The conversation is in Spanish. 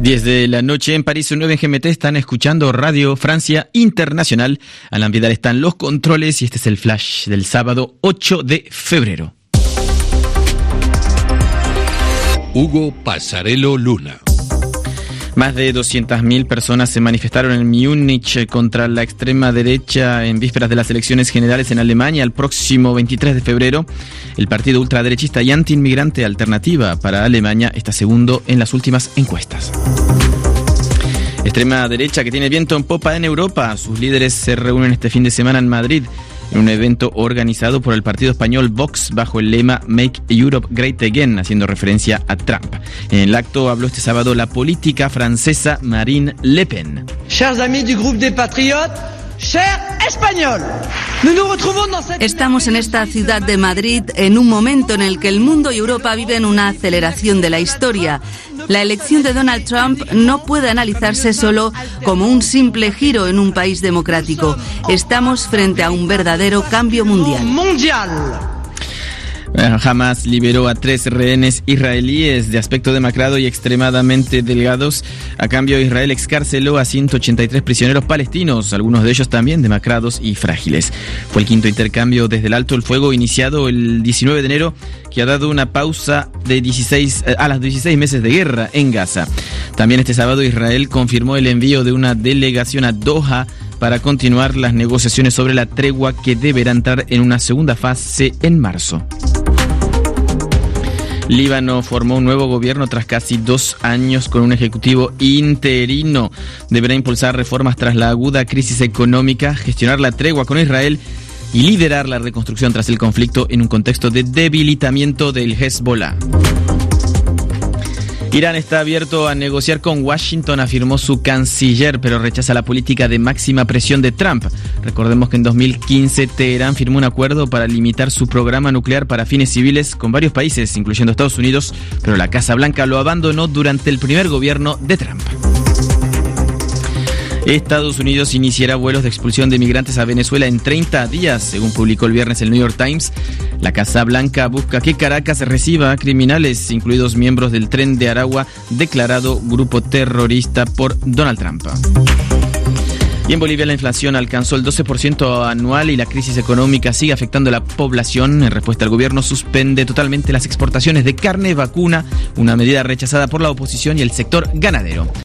10 de la noche en París, 9 en GMT, están escuchando Radio Francia Internacional. Alan Vidal están los controles y este es el flash del sábado 8 de febrero. Hugo Passarello Luna. Más de 200.000 personas se manifestaron en Múnich contra la extrema derecha en vísperas de las elecciones generales en Alemania el próximo 23 de febrero. El partido ultraderechista y antiinmigrante Alternativa para Alemania está segundo en las últimas encuestas. Extrema derecha que tiene viento en popa en Europa. Sus líderes se reúnen este fin de semana en Madrid en un evento organizado por el partido español Vox bajo el lema Make Europe Great Again, haciendo referencia a Trump. En el acto habló este sábado la política francesa Marine Le Pen. Chers amis du groupe des Patriotes, chers Espagnols, estamos en esta ciudad de Madrid en un momento en el que el mundo y Europa viven una aceleración de la historia. La elección de Donald Trump no puede analizarse solo como un simple giro en un país democrático. Estamos frente a un verdadero cambio mundial. Hamas liberó a 3 rehenes israelíes de aspecto demacrado y extremadamente delgados. A cambio, Israel excarceló a 183 prisioneros palestinos, algunos de ellos también demacrados y frágiles. Fue el quinto intercambio desde el alto el fuego iniciado el 19 de enero, que ha dado una pausa de 16 meses de guerra en Gaza. También este sábado Israel confirmó el envío de una delegación a Doha para continuar las negociaciones sobre la tregua que deberá entrar en una segunda fase en marzo. Líbano formó un nuevo gobierno tras casi 2 años con un ejecutivo interino. Deberá impulsar reformas tras la aguda crisis económica, gestionar la tregua con Israel y liderar la reconstrucción tras el conflicto en un contexto de debilitamiento del Hezbollah. Irán está abierto a negociar con Washington, afirmó su canciller, pero rechaza la política de máxima presión de Trump. Recordemos que en 2015 Teherán firmó un acuerdo para limitar su programa nuclear para fines civiles con varios países, incluyendo Estados Unidos, pero la Casa Blanca lo abandonó durante el primer gobierno de Trump. Estados Unidos iniciará vuelos de expulsión de migrantes a Venezuela en 30 días, según publicó el viernes el New York Times. La Casa Blanca busca que Caracas reciba a criminales, incluidos miembros del Tren de Aragua, declarado grupo terrorista por Donald Trump. Y en Bolivia la inflación alcanzó el 12% anual y la crisis económica sigue afectando a la población. En respuesta, el gobierno suspende totalmente las exportaciones de carne vacuna, una medida rechazada por la oposición y el sector ganadero.